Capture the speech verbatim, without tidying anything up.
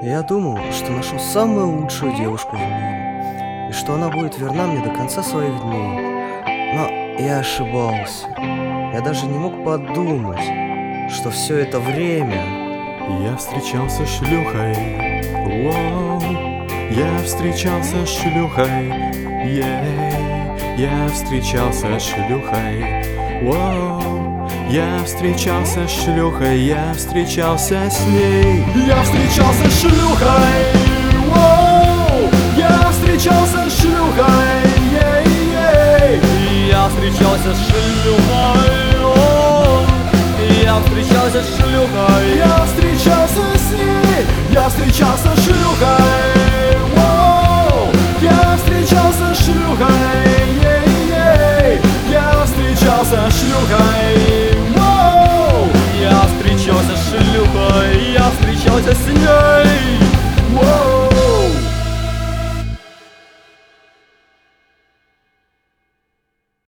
Я думал, что нашел самую лучшую девушку в мире, и что она будет верна мне до конца своих дней. Но я ошибался. Я даже не мог подумать, что все это время я встречался с шлюхой. Воу. Я встречался с шлюхой. Ей. Я встречался с шлюхой. Воу. Я встречался с шлюхой. Я встречался с ней. Я встречался с шлюхой. Воу. Я встречался с шлюхой. Ей-ей. Я встречался с шлюхой. Я встречался с шлюхой. Я встречался с ней. Я встречался с шлюхой. Воу. Я встречался с шлюхой. Ей-ей. Я встречался с шлюхой.